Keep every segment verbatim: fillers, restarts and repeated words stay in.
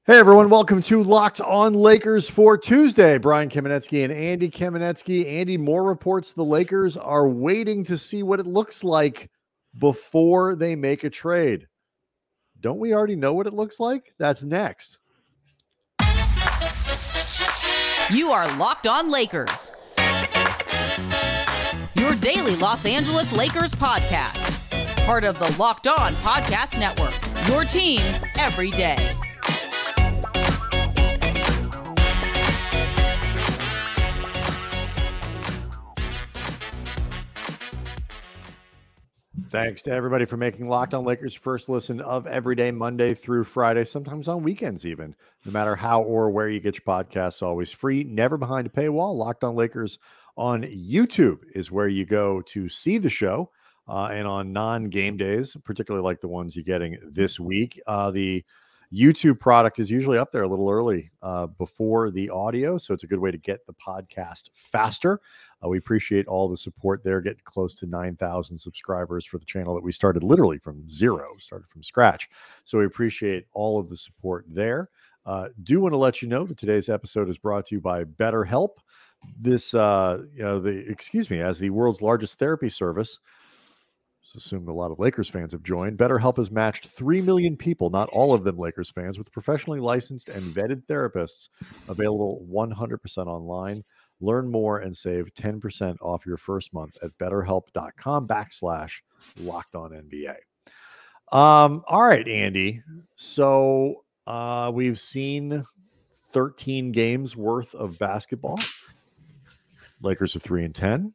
Hey everyone, welcome to Locked On Lakers for Tuesday. Brian Kamenetsky and Andy Kamenetsky. Andy, more reports the Lakers are waiting to see what it looks like before they make a trade. Don't we already know what it looks like? That's next. You are Locked On Lakers, your daily Los Angeles Lakers podcast. Part of the Locked On Podcast Network, your team every day. Thanks to everybody for making Locked On Lakers first listen of every day, Monday through Friday, sometimes on weekends even. No matter how or where you get your podcasts, always free, never behind a paywall. Locked On Lakers on YouTube is where you go to see the show. Uh, and on non-game days, particularly like the ones you're getting this week, uh, the YouTube product is usually up there a little early uh, before the audio. So it's a good way to get the podcast faster. Uh, we appreciate all the support there, getting close to nine thousand subscribers for the channel that we started literally from zero, started from scratch. So we appreciate all of the support there. Uh, do want to let you know that today's episode is brought to you by BetterHelp. This, uh, you know, the excuse me, as the world's largest therapy service, assumed a lot of Lakers fans have joined. BetterHelp has matched three million people, not all of them Lakers fans, with professionally licensed and vetted therapists available one hundred percent online. Learn more and save ten percent off your first month at betterhelp.com backslash locked on NBA. Um, all right, Andy. So uh, we've seen thirteen games worth of basketball. Lakers are three and ten.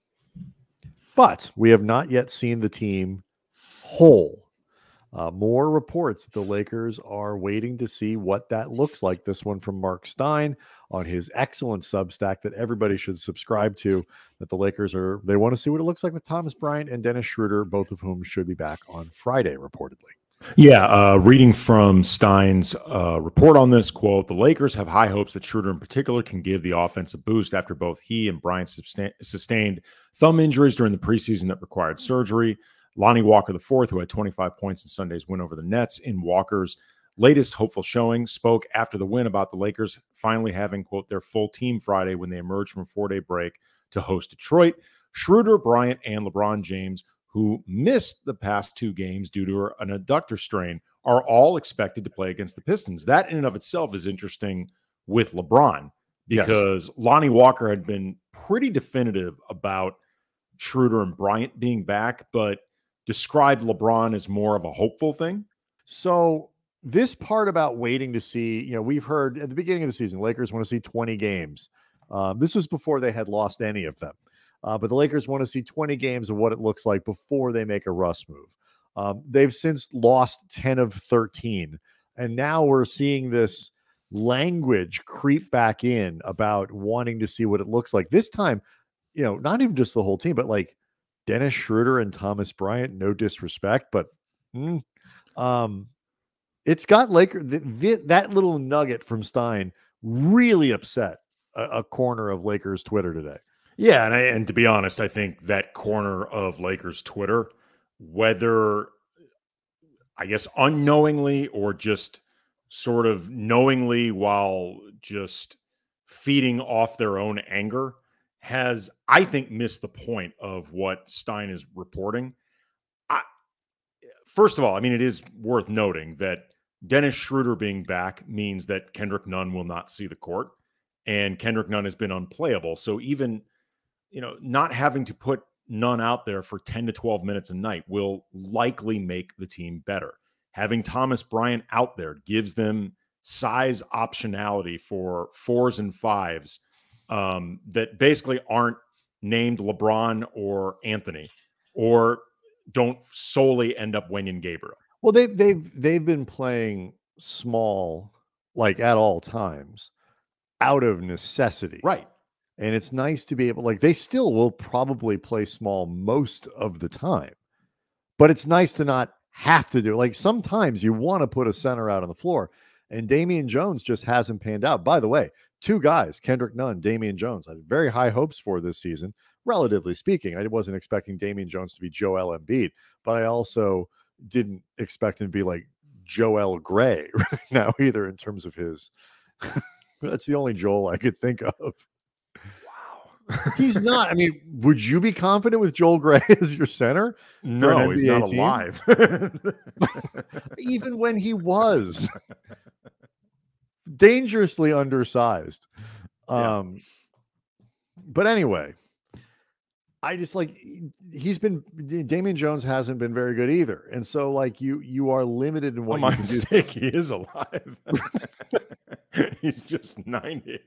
But we have not yet seen the team whole. Uh, more reports that the Lakers are waiting to see what that looks like. This one from Mark Stein on his excellent Substack that everybody should subscribe to, that the Lakers are, they want to see what it looks like with Thomas Bryant and Dennis Schroeder, both of whom should be back on Friday, reportedly. Yeah, uh, reading from Stein's uh, report on this, quote, the Lakers have high hopes that Schroeder in particular can give the offense a boost after both he and Bryant sustain- sustained thumb injuries during the preseason that required surgery. Lonnie Walker the fourth, who had twenty-five points in Sunday's win over the Nets in Walker's latest hopeful showing, spoke after the win about the Lakers finally having, quote, their full team Friday when they emerged from a four-day break to host Detroit. Schroeder, Bryant, and LeBron James, who missed the past two games due to an adductor strain, are all expected to play against the Pistons. That in and of itself is interesting with LeBron because yes. Lonnie Walker had been pretty definitive about Schroeder and Bryant being back, but described LeBron as more of a hopeful thing. So this part about waiting to see, you know, we've heard at the beginning of the season, Lakers want to see twenty games. Um, this was before they had lost any of them. Uh, but the Lakers want to see twenty games of what it looks like before they make a Russ move. Um, they've since lost ten of thirteen. And now we're seeing this language creep back in about wanting to see what it looks like. This time, you know, not even just the whole team, but like Dennis Schroeder and Thomas Bryant, no disrespect, but mm, um, it's got Laker, th- th- that little nugget from Stein really upset a, a corner of Lakers Twitter today. Yeah, and, I, and to be honest, I think that corner of Lakers Twitter, whether, I guess, unknowingly or just sort of knowingly while just feeding off their own anger, has, I think, missed the point of what Stein is reporting. I, first of all, I mean, it is worth noting that Dennis Schroeder being back means that Kendrick Nunn will not see the court, and Kendrick Nunn has been unplayable. So even, you know, not having to put Nunn out there for ten to twelve minutes a night will likely make the team better. Having Thomas Bryant out there gives them size optionality for fours and fives um, that basically aren't named LeBron or Anthony, or don't solely end up Wenyen Gabriel. Well, they, they've they've been playing small, like at all times, out of necessity. Right. And it's nice to be able, like, they still will probably play small most of the time, but it's nice to not have to do it. Like, sometimes you want to put a center out on the floor, and Damian Jones just hasn't panned out. By the way, two guys, Kendrick Nunn, Damian Jones, I had very high hopes for this season, relatively speaking. I wasn't expecting Damian Jones to be Joel Embiid, but I also didn't expect him to be like Joel Gray right now either in terms of his. That's the only Joel I could think of. Wow. He's not. I mean, would you be confident with Joel Gray as your center? No, he's not team? alive. Even when he was dangerously undersized. Yeah. Um, but anyway, I just like he's been Damian Jones hasn't been very good either, and so like you you are limited in what oh, my you can mistake. do. He is alive. He's just ninety.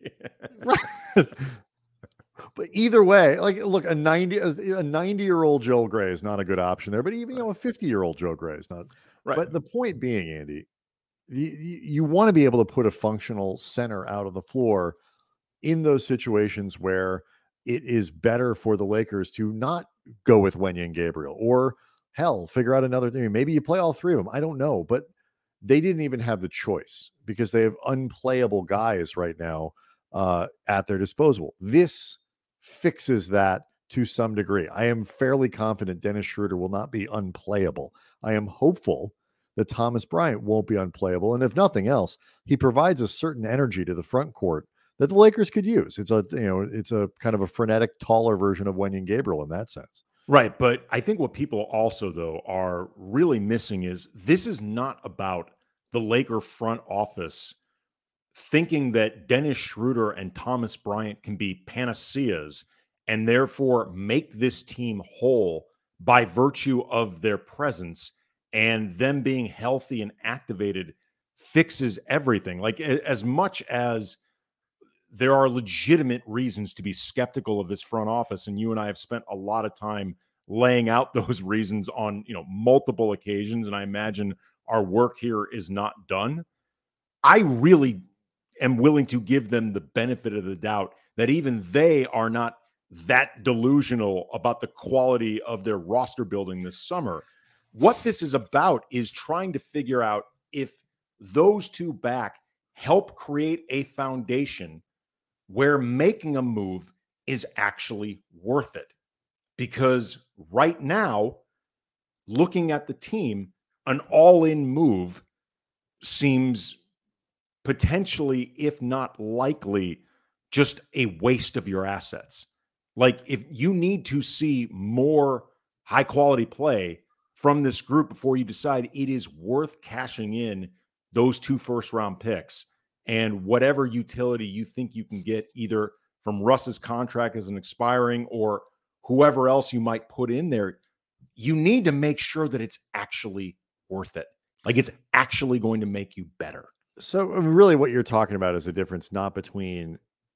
But either way, like look, a ninety a ninety year old Joel Gray is not a good option there. But even you know a fifty year old Joe Gray is not. Right. But the point being, Andy, you, you want to be able to put a functional center out of the floor in those situations where it is better for the Lakers to not go with Wenyen and Gabriel, or hell, figure out another thing. Maybe you play all three of them. I don't know, but they didn't even have the choice because they have unplayable guys right now uh, at their disposal. This fixes that to some degree. I am fairly confident Dennis Schroeder will not be unplayable. I am hopeful that Thomas Bryant won't be unplayable. And if nothing else, he provides a certain energy to the front court that the Lakers could use. It's a, you know, it's a kind of a frenetic, taller version of Wenyen Gabriel in that sense. Right. But I think what people also, though, are really missing is this is not about the Laker front office thinking that Dennis Schroeder and Thomas Bryant can be panaceas and therefore make this team whole by virtue of their presence, and them being healthy and activated fixes everything. Like as much as there are legitimate reasons to be skeptical of this front office, and you and I have spent a lot of time laying out those reasons on, you know, multiple occasions, and I imagine our work here is not done. I really am willing to give them the benefit of the doubt that even they are not that delusional about the quality of their roster building this summer. What this is about is trying to figure out if those two back help create a foundation where making a move is actually worth it. Because right now, looking at the team, an all-in move seems potentially, if not likely, just a waste of your assets. Like if you need to see more high-quality play from this group before you decide it is worth cashing in those two first-round picks and whatever utility you think you can get either from Russ's contract as an expiring or whoever else you might put in there, you need to make sure that it's actually worth it. Like it's actually going to make you better. So I mean, really what you're talking about is a difference not between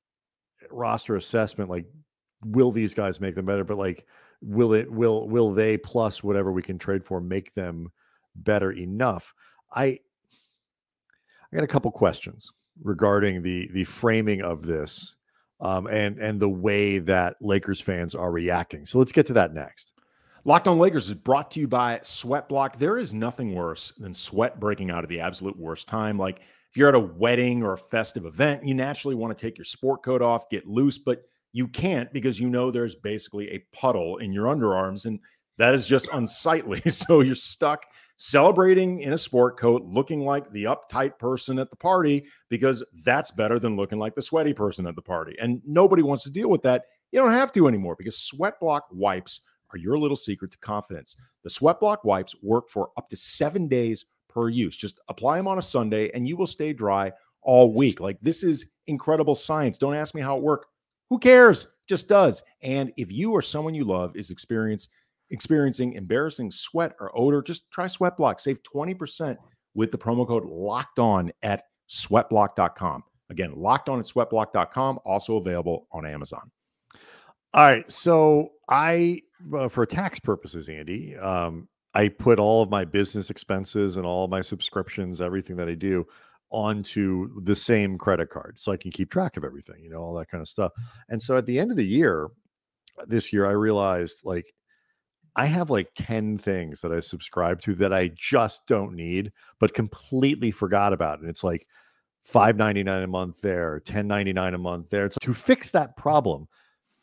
roster assessment, like will these guys make them better, but like will it will will they plus whatever we can trade for make them better enough? I I got a couple questions regarding the the framing of this um, and and the way that Lakers fans are reacting. So let's get to that next. Locked On Lakers is brought to you by Sweatblock. There is nothing worse than sweat breaking out at the absolute worst time. Like if you're at a wedding or a festive event, you naturally want to take your sport coat off, get loose, but you can't because you know there's basically a puddle in your underarms, and that is just unsightly. So you're stuck celebrating in a sport coat, looking like the uptight person at the party, because that's better than looking like the sweaty person at the party. And nobody wants to deal with that. You don't have to anymore because Sweatblock wipes are your little secret to confidence. The Sweatblock wipes work for up to seven days per use. Just apply them on a Sunday and you will stay dry all week. Like this is incredible science. Don't ask me how it works. Who cares? Just does. And if you or someone you love is experience, experiencing embarrassing sweat or odor, just try Sweatblock. Save twenty percent with the promo code Locked On at sweatblock dot com. Again, Locked On at sweatblock dot com, also available on Amazon. All right. So I, uh, for tax purposes, Andy, um, I put all of my business expenses and all of my subscriptions, everything that I do onto the same credit card so I can keep track of everything, you know, all that kind of stuff. And so at the end of the year, this year, I realized like I have like ten things that I subscribe to that I just don't need, but completely forgot about. And it's like five ninety-nine a month there, ten ninety-nine a month there. It's to fix that problem.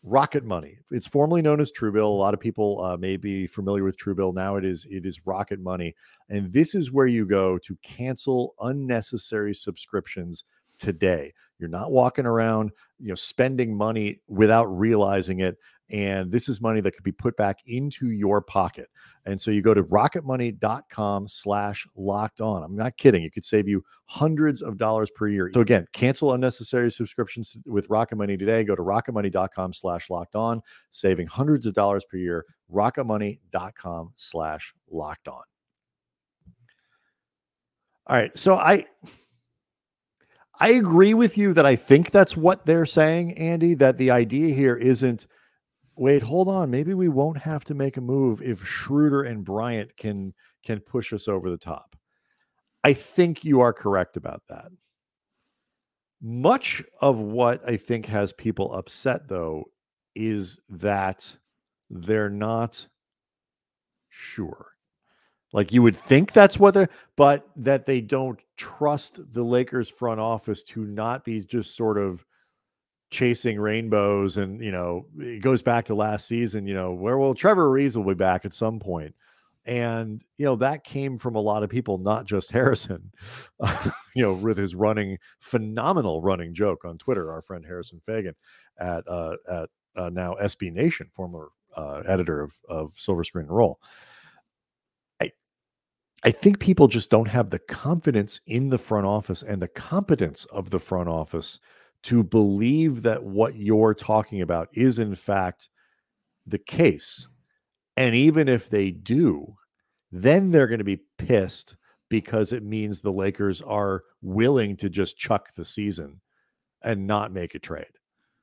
Rocket Money. It's formerly known as Truebill. A lot of people uh, may be familiar with Truebill. Now it is it is Rocket Money. And this is where you go to cancel unnecessary subscriptions today. You're not walking around, you know, spending money without realizing it. And this is money that could be put back into your pocket. And so you go to rocketmoney.com slash locked on. I'm not kidding. It could save you hundreds of dollars per year. So again, cancel unnecessary subscriptions with Rocket Money today. Go to rocketmoney.com slash locked on, saving hundreds of dollars per year. rocketmoney.com slash locked on. All right. So I... I agree with you that I think that's what they're saying, Andy, that the idea here isn't, wait, hold on, maybe we won't have to make a move if Schroeder and Bryant can can push us over the top. I think you are correct about that. Much of what I think has people upset, though, is that they're not sure. Like you would think that's what they're, but that they don't trust the Lakers front office to not be just sort of chasing rainbows. And, you know, it goes back to last season, you know, where will Trevor Ariza will be back at some point. And, you know, that came from a lot of people, not just Harrison, uh, you know, with his running, phenomenal running joke on Twitter, our friend Harrison Fagan at, uh, at uh, now S B Nation, former uh, editor of, of Silver Screen and Roll. I think people just don't have the confidence in the front office and the competence of the front office to believe that what you're talking about is in fact the case. And even if they do, then they're going to be pissed because it means the Lakers are willing to just chuck the season and not make a trade.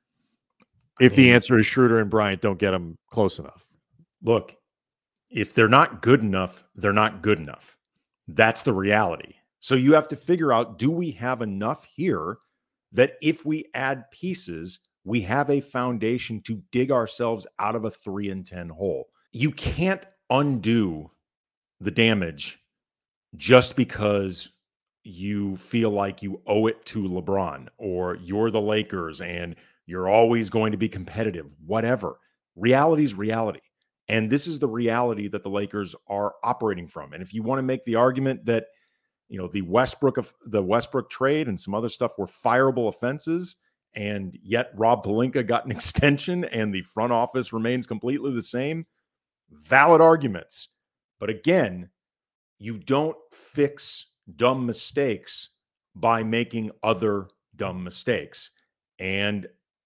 If the answer is Schroeder and Bryant don't get them close enough. Look, if they're not good enough, they're not good enough. That's the reality. So you have to figure out, do we have enough here that if we add pieces, we have a foundation to dig ourselves out of a three and ten hole? You can't undo the damage just because you feel like you owe it to LeBron or you're the Lakers and you're always going to be competitive, whatever. Reality is reality. And this is the reality that the Lakers are operating from. And if you want to make the argument that, you know, the Westbrook of the Westbrook trade and some other stuff were fireable offenses, and yet Rob Pelinka got an extension and the front office remains completely the same, valid arguments. But again, you don't fix dumb mistakes by making other dumb mistakes. And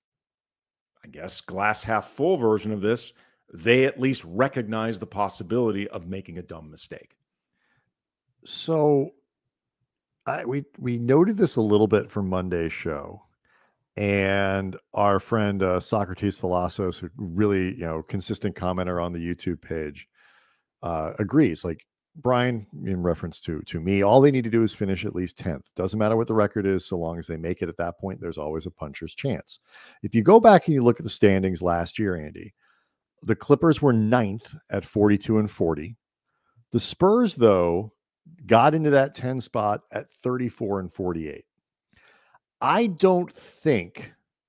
I guess glass half full version of this, they at least recognize the possibility of making a dumb mistake. So I, we we noted this a little bit from Monday's show, and our friend uh, Socrates Thalassos, who really, you know, consistent commenter on the YouTube page, uh, agrees. Like Brian, in reference to to me, all they need to do is finish at least tenth. Doesn't matter what the record is, so long as they make it at that point, there's always a puncher's chance. If you go back and you look at the standings last year, Andy, the Clippers were ninth at forty-two and forty. The Spurs, though, got into that ten spot at thirty-four and forty-eight. I don't think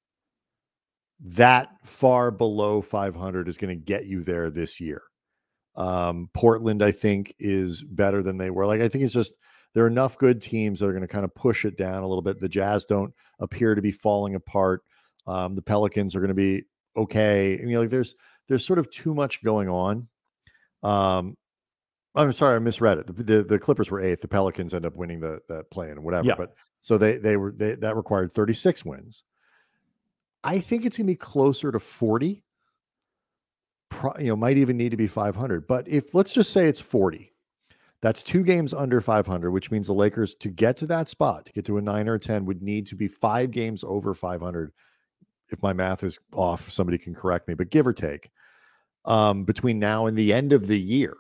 that far below five hundred is going to get you there this year. Um, Portland, I think, is better than they were. Like, I think it's just there are enough good teams that are going to kind of push it down a little bit. The Jazz don't appear to be falling apart. Um, the Pelicans are going to be okay. I mean, like there's there's sort of too much going on. Um, I'm sorry, I misread it. The, the, the Clippers were eighth. The Pelicans end up winning the the play and whatever. Yeah. But so they they were they, that required thirty-six wins. I think it's gonna be closer to forty. Pro, you know, might even need to be five hundred. But if let's just say it's forty, that's two games under five hundred, which means the Lakers to get to that spot, to get to a nine or a ten, would need to be five games over five hundred. If my math is off, somebody can correct me, but give or take, um, between now and the end of the year.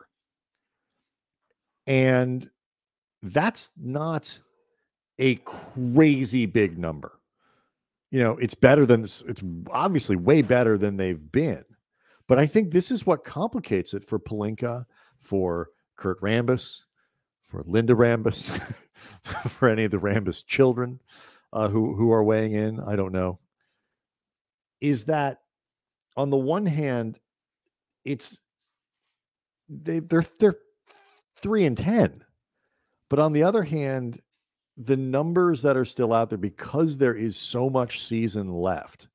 And that's not a crazy big number. You know, it's better than this. It's obviously way better than they've been. But I think this is what complicates it for Pelinka, for Kurt Rambis, for Linda Rambis, for any of the Rambis children uh, who, who are weighing in. I don't know. Is that on the one hand, it's they they're they're three and ten. But on the other hand, the numbers that are still out there, because there is so much season left,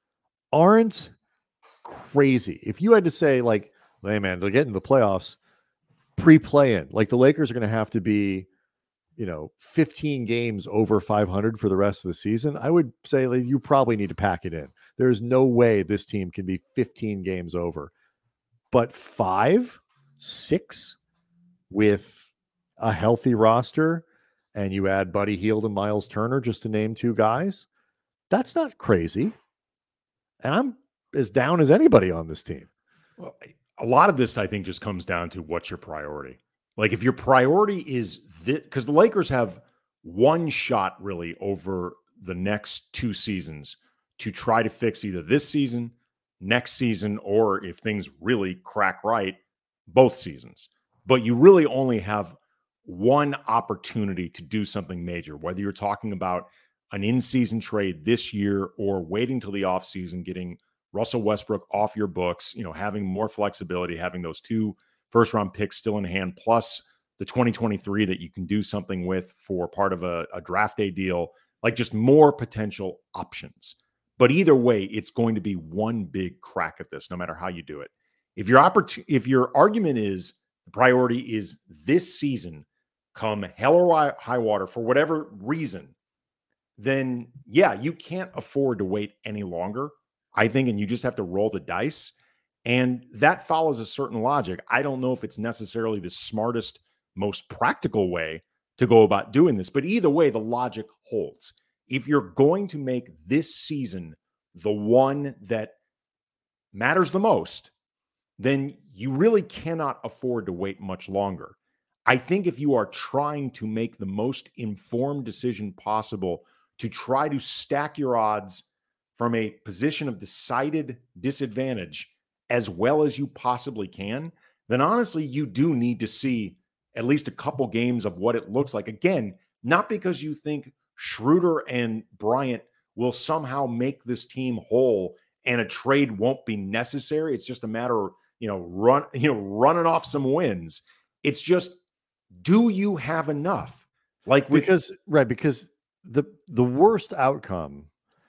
aren't crazy. If you had to say, like, hey man, they're getting the playoffs pre-play-in, like the Lakers are going to have to be, you know, fifteen games over five hundred for the rest of the season, I would say, like, you probably need to pack it in. There's no way this team can be fifteen games over. But five, six with a healthy roster, and you add Buddy Hield and Miles Turner, just to name two guys, that's not crazy. And I'm as down as anybody on this team. Well, a lot of this, I think, just comes down to what's your priority. Like, if your priority is this, because the Lakers have one shot really over the next two seasons to try to fix either this season, next season, or if things really crack right, both seasons. But you really only have one opportunity to do something major, whether you're talking about an in-season trade this year or waiting till the offseason, getting Russell Westbrook off your books, you know, having more flexibility, having those two first-round picks still in hand, plus the twenty twenty-three that you can do something with for part of a, a draft day deal, like just more potential options. But either way, it's going to be one big crack at this, no matter how you do it. If your oppor- if your argument is the priority is this season, come hell or high water for whatever reason, then yeah, you can't afford to wait any longer, I think, and you just have to roll the dice. And that follows a certain logic. I don't know if it's necessarily the smartest, most practical way to go about doing this, but either way, the logic holds. If you're going to make this season the one that matters the most, then you really cannot afford to wait much longer. I think if you are trying to make the most informed decision possible to try to stack your odds from a position of decided disadvantage as well as you possibly can, then honestly, you do need to see at least a couple games of what it looks like. Again, not because you think Schroeder and Bryant will somehow make this team whole and a trade won't be necessary. It's just a matter of, you know, run, you know, running off some wins. It's just, do you have enough? Like with, because right, because the the worst outcome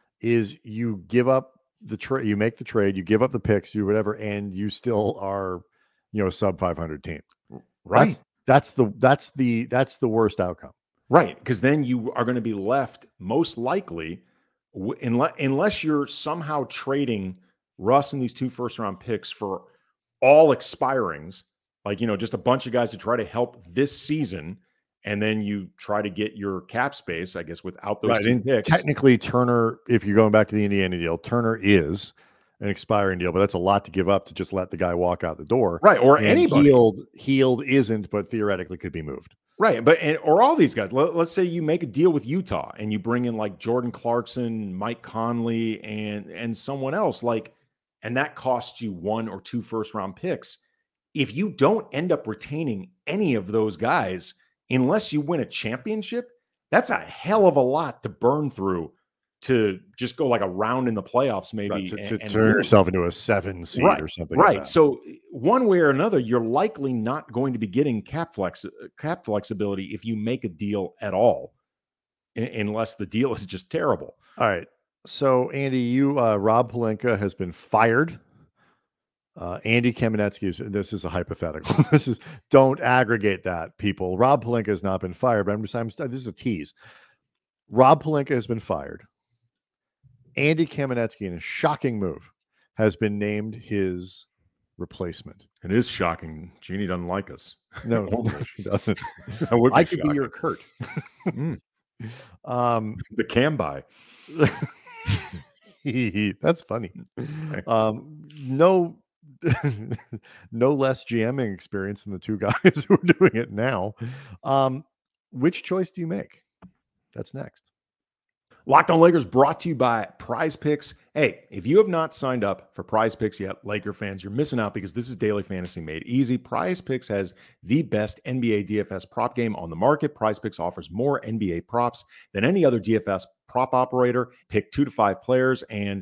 is you give up the trade, you make the trade, you give up the picks, you whatever, and you still are, you know, a sub five hundred team. Right. That's, that's the that's the that's the worst outcome. Right, because then you are going to be left most likely, unless unless you're somehow trading Russ and these two first round picks for all expirings, like, you know, just a bunch of guys to try to help this season. And then you try to get your cap space, I guess, without those right. two And picks. Technically, Turner, if you're going back to the Indiana deal, Turner is an expiring deal, but that's a lot to give up to just let the guy walk out the door. Right. Or and anybody. Hield, Hield isn't, but theoretically could be moved. Right. But, and, or all these guys. Let, let's say you make a deal with Utah and you bring in like Jordan Clarkson, Mike Conley, and, and someone else, like, and that costs you one or two first round picks. If you don't end up retaining any of those guys, unless you win a championship, that's a hell of a lot to burn through to just go like a round in the playoffs, maybe. Right, to, and, to and turn yourself into a seven seed right, or something. Right. Like that. So one way or another, you're likely not going to be getting cap flex cap flexibility if you make a deal at all, unless the deal is just terrible. All right. So Andy, you uh, Rob Pelinka has been fired. Uh, Andy Kamenetsky, this is a hypothetical. This is, don't aggregate that, people. Rob Pelinka has not been fired, but I'm just, I'm, this is a tease. Rob Pelinka has been fired. Andy Kamenetsky, in a shocking move, has been named his replacement. It is shocking. Jeannie doesn't like us. No, no she doesn't. That would be I could shocking. be your Kurt. mm. Um, the can buy. That's funny. Um, no. No less GMing experience than the two guys who are doing it now. Um, which choice do you make? That's next. Locked On Lakers brought to you by Prize Picks. Hey, if you have not signed up for Prize Picks yet, Laker fans, you're missing out because this is daily fantasy made easy. Prize Picks has the best N B A D F S prop game on the market. Prize Picks offers more N B A props than any other D F S prop operator. Pick two to five players and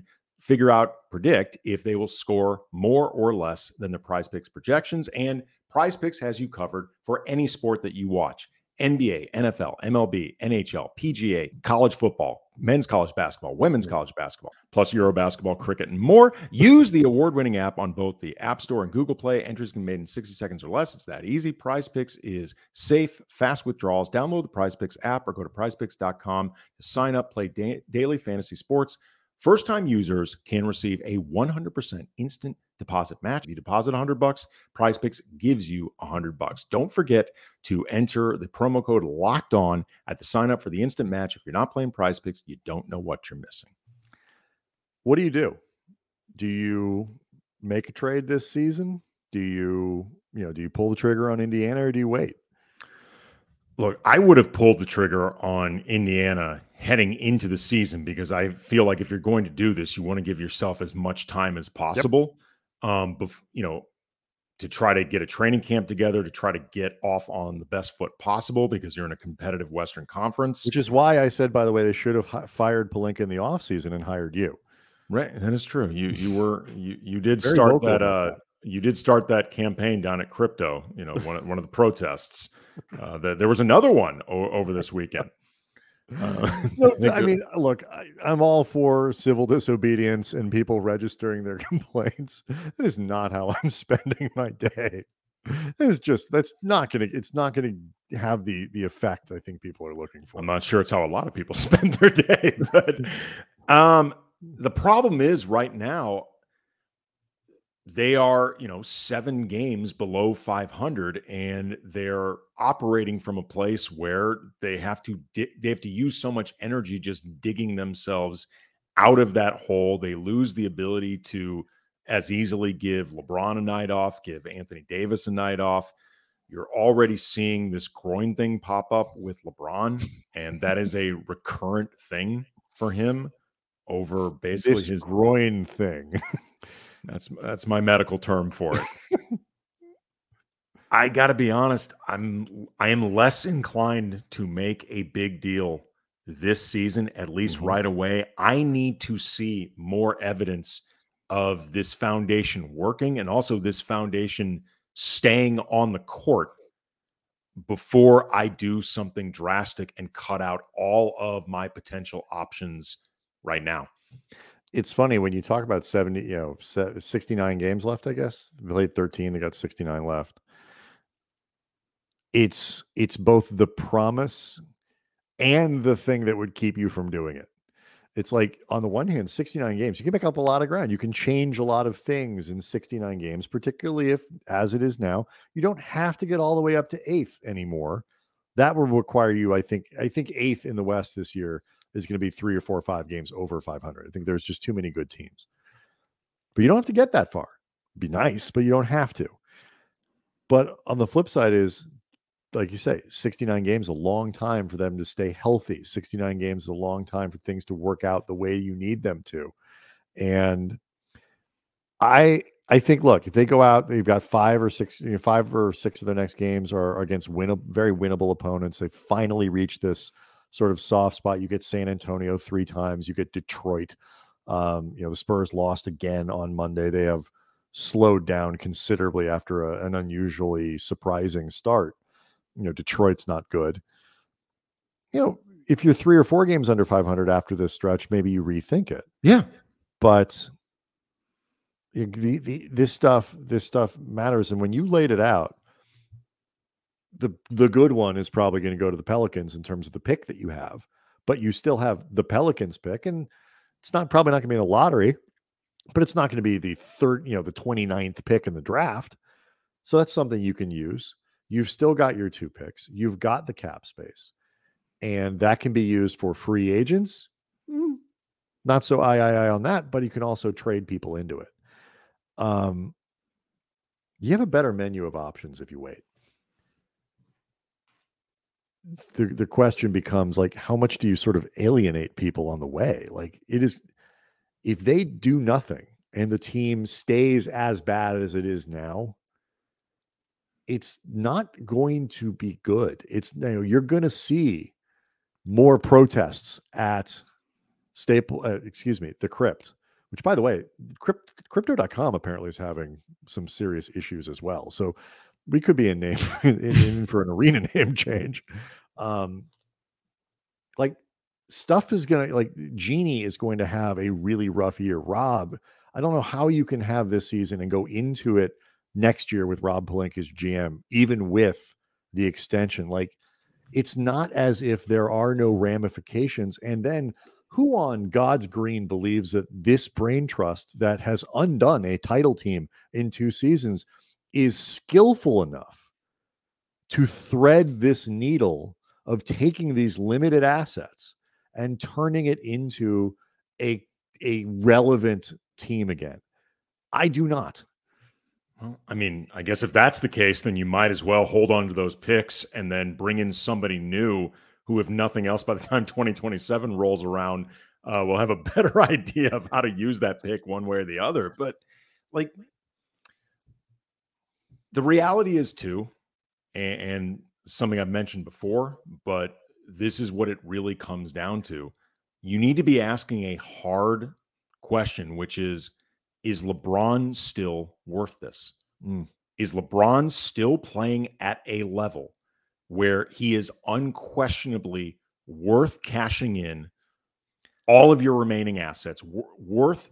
figure out, predict if they will score more or less than the Prize Picks projections. And Prize Picks has you covered for any sport that you watch. N B A, N F L, M L B, N H L, P G A, college football, men's college basketball, women's college basketball, plus Euro basketball, cricket, and more. Use the award-winning app on both the App Store and Google Play. Entries can be made in sixty seconds or less. It's that easy. Prize Picks is safe, fast withdrawals. Download the Prize Picks app or go to prize picks dot com to sign up, play da- daily fantasy sports. First-time users can receive a one hundred percent instant deposit match. If you deposit one hundred bucks, Prize Picks gives you one hundred bucks. Don't forget to enter the promo code Locked On at the sign up for the instant match. If you're not playing Prize Picks, you don't know what you're missing. What do you do? Do you make a trade this season? Do you, you know, do you pull the trigger on Indiana or do you wait? Look, I would have pulled the trigger on Indiana heading into the season because I feel like if you're going to do this, you want to give yourself as much time as possible, yep. um, bef- you know, to try to get a training camp together, to try to get off on the best foot possible because you're in a competitive Western Conference. Which is why I said, by the way, they should have hi- fired Pelinka in the offseason and hired you. Right, that is true. You you were you you did Very start that, uh, that. You did start that campaign down at Crypto. You know, one one of the protests. Uh, the, there was another one o- over this weekend. Uh, no, I, I mean, look, I, I'm all for civil disobedience and people registering their complaints. That is not how I'm spending my day. It's just that's not gonna. It's not gonna have the the effect I think people are looking for. I'm not sure it's how a lot of people spend their day, but um, the problem is right now. They are, you know, seven games below five hundred, and they're operating from a place where they have to di- they have to use so much energy just digging themselves out of that hole. They lose the ability to as easily give LeBron a night off, give Anthony Davis a night off. You're already seeing this groin thing pop up with LeBron, and that is a recurrent thing for him over basically this his groin thing. That's that's my medical term for it. I got to be honest, I'm I am less inclined to make a big deal this season, at least mm-hmm. right away. I need to see more evidence of this foundation working and also this foundation staying on the court before I do something drastic and cut out all of my potential options right now. It's funny when you talk about seventy, you know, sixty-nine games left, I guess. They played thirteen, they got sixty-nine left. It's it's both the promise and the thing that would keep you from doing it. It's like, on the one hand, sixty-nine games, you can make up a lot of ground. You can change a lot of things in sixty-nine games, particularly if, as it is now, you don't have to get all the way up to eighth anymore. That will require you, I think, I think eighth in the West this year is going to be three or four or five games over five hundred. I think there's just too many good teams. But you don't have to get that far. It'd be nice, but you don't have to. But on the flip side is, like you say, sixty-nine games is a long time for them to stay healthy. sixty-nine games is a long time for things to work out the way you need them to. And I I think, look, if they go out, they've got five or six, you know, five or six of their next games are against win, very winnable opponents. They finally reached this sort of soft spot. You get San Antonio three times. You get Detroit. Um, you know, the Spurs lost again on Monday. They have slowed down considerably after a, an unusually surprising start. You know, Detroit's not good. You know, if you're three or four games under five hundred after this stretch, maybe you rethink it. Yeah. But the, the, this stuff, this stuff matters. And when you laid it out, the the good one is probably going to go to the Pelicans in terms of the pick that you have, but you still have the Pelicans pick, and it's not probably not going to be in the lottery, but it's not going to be the third, you know, the twenty-ninth pick in the draft. So that's something you can use. You've still got your two picks. You've got the cap space, and that can be used for free agents. Mm, not so I, I, I on that, but you can also trade people into it. Um, you have a better menu of options if you wait. The, the question becomes, like, how much do you sort of alienate people on the way? Like, it is, if they do nothing and the team stays as bad as it is now, it's not going to be good. It's, you know, you're going to see more protests at Staple, uh, excuse me, the Crypt, which, by the way, crypt, crypto dot com apparently is having some serious issues as well. So we could be in name in, in for an arena name change. Um, like stuff is going to like Genie is going to have a really rough year. Rob, I don't know how you can have this season and go into it next year with Rob Pelinka as G M, even with the extension. Like it's not as if there are no ramifications. And then who on God's green believes that this brain trust that has undone a title team in two seasons is skillful enough to thread this needle of taking these limited assets and turning it into a, a relevant team again? I do not. Well, I mean, I guess if that's the case, then you might as well hold on to those picks and then bring in somebody new who, if nothing else, by the time twenty twenty-seven rolls around, uh, will have a better idea of how to use that pick one way or the other. But like the reality is too, and, and something I've mentioned before, but this is what it really comes down to. You need to be asking a hard question, which is, is LeBron still worth this? Mm. Is LeBron still playing at a level where he is unquestionably worth cashing in all of your remaining assets, w- worth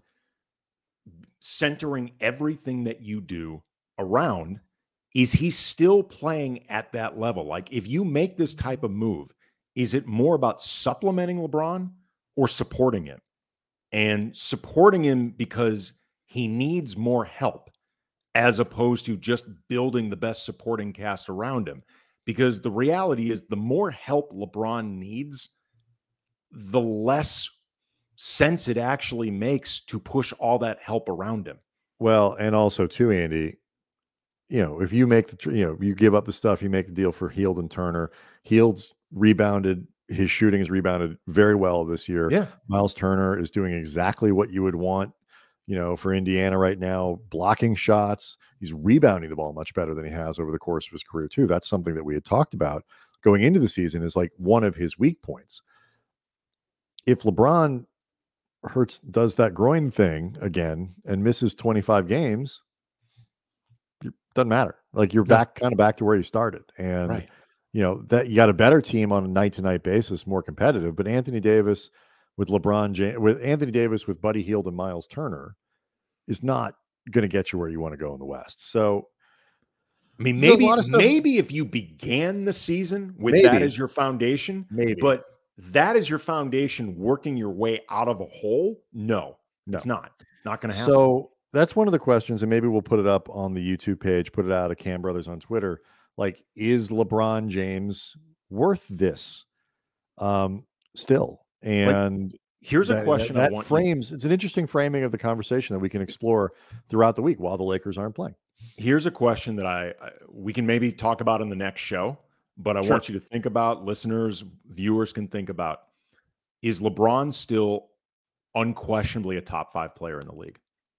centering everything that you do around? Is he still playing at that level? Like if you make this type of move, is it more about supplementing LeBron or supporting him? And supporting him because he needs more help as opposed to just building the best supporting cast around him. Because the reality is the more help LeBron needs, the less sense it actually makes to push all that help around him. Well, and also too, Andy, you know, if you make the, you know, you give up the stuff, you make the deal for Hield and Turner. Hield's rebounded. His shooting has rebounded very well this year. Yeah. Miles Turner is doing exactly what you would want, you know, for Indiana right now, blocking shots. He's rebounding the ball much better than he has over the course of his career too. That's something that we had talked about going into the season is like one of his weak points. If LeBron hurts, does that groin thing again and misses twenty-five games, it doesn't matter. Like you're no. back kind of back to where you started. And right. you know, that you got a better team on a night to night basis, more competitive, but Anthony Davis with LeBron James, with Anthony Davis, with Buddy Hield and Miles Turner is not going to get you where you want to go in the West. So, I mean, maybe, maybe if you began the season with maybe. that as your foundation, maybe, but that is your foundation working your way out of a hole. No, no. It's not, not going to happen. So that's one of the questions. And maybe we'll put it up on the YouTube page, put it out at Cam Brothers on Twitter. Like, is LeBron James worth this um, still? And like, here's that, a question that, that I want frames. You... It's an interesting framing of the conversation that we can explore throughout the week while the Lakers aren't playing. Here's a question that I, I we can maybe talk about in the next show, but I sure. want you to think about, listeners, viewers can think about, is LeBron still unquestionably a top five player in the league?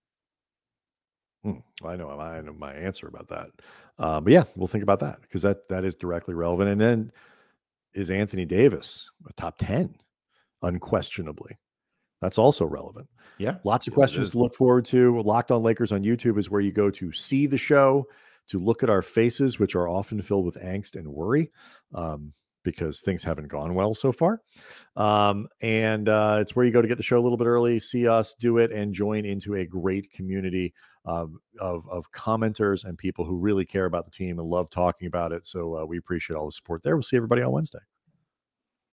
Hmm. I know, I know my answer about that. Uh, but yeah, we'll think about that because that that is directly relevant. And then is Anthony Davis a top ten? Unquestionably. That's also relevant. Yeah. Lots of yes, questions to look forward to. Locked On Lakers on YouTube is where you go to see the show, to look at our faces, which are often filled with angst and worry um, because things haven't gone well so far. Um, and uh, it's where you go to get the show a little bit early, see us do it, and join into a great community um, of, of commenters and people who really care about the team and love talking about it. So uh, we appreciate all the support there. We'll see everybody on Wednesday.